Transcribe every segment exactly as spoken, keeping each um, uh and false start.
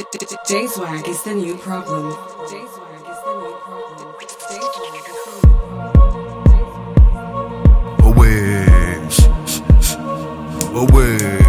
J-Swag is the new problem. J-Swag is the new problem. J-Swag is the new problem. Away, away.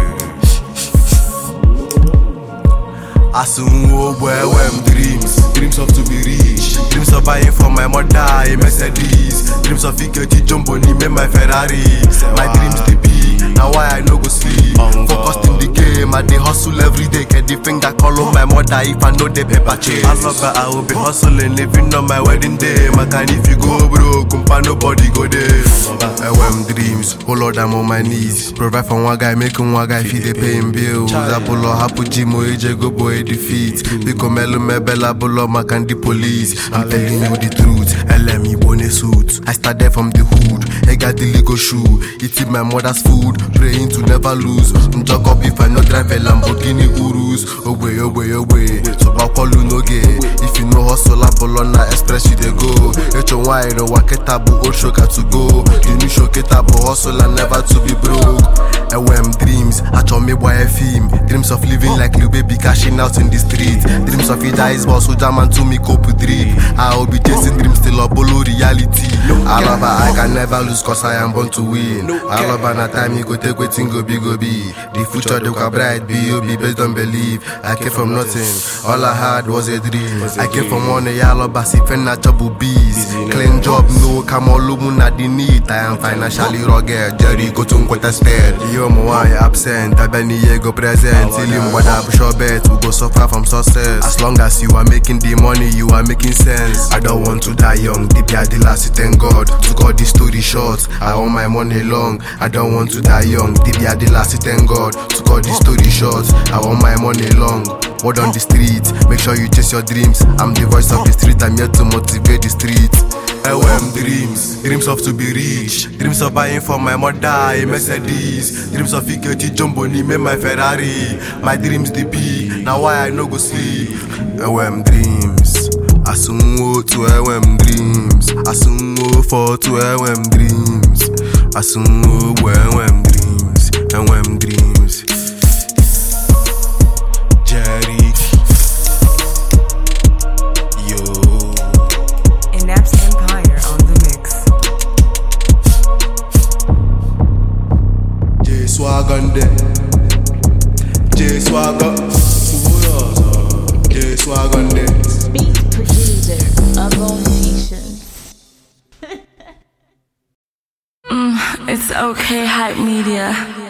I soon will wear them dreams, dreams of to be rich, dreams of buying for my mother a Mercedes, dreams of Iketi Jumbo ni me my Ferrari. My dreams they be, now why I no go sleep. Focused in the game, I dey hustle every day. Get the finger call on my mother if I know the paper chase. I love that I will be hustling, living on my wedding day. My kind if you go broke, kumpa nobody go there. I want dreams, oh Lord I'm on my knees. Provide for one guy, making one guy feed the paying bills. Apollo hapu jimo eje go boy defeat. Biko melu mebela bolo makandi police. I'm telling you the truth, L M E bone suit. I started from the hood, I got the legal shoe. Eating my mother's food, praying to never lose. Jog up if I no drive a Lamborghini Urus. Away, away, away. So bakolu no gay. If you know hustle Apollo na express you dey go. Echo why no waketabu old shoka to go. You new shoketabu hustle and never to be broke. L M dreams, I told me boy a film. Dreams of living like Lil Baby cashing out in the street. Dreams of it is boss who jam and to me cope with drip. I will be chasing dreams till Apollo reality. I love I can never lose cause I am born to win. I love na time you go take waiting go be go be. The future they quite bright, be you be based on belief. I came from nothing, all I had was a dream. I came from one yellow basi fena chabu bees. Clean job, no come all na the need. I am financially rugged, Jerry go to contested. Yo mo why absent, I been here go present. Till him what up sure bet, we go suffer from success. As long as you are making the money, you are making sense. I don't want to die young, deep yeah, the last thank God. To cut the story short, I want my money long. I don't want to die young, deep yeah, the last thank God. To cut the story short, I want my money long. Word on the street, make sure you chase your dreams. I'm the voice of the street, I'm here to motivate the street. L M dreams, dreams of to be rich, dreams of buying for my mother a Mercedes, dreams of Iketi Jumbo ni me my Ferrari. My dreams they be, now why I no go sleep. L M dreams, I soon go to L M dreams, I soon go for to L M dreams, I soon go where L M dreams, L M dreams. Jerry, yo. Inaps Empire on the mix. J-Swag on there, J-Swag up, J-Swag on there. Beat producer of all nations. mm, it's okay, hype media.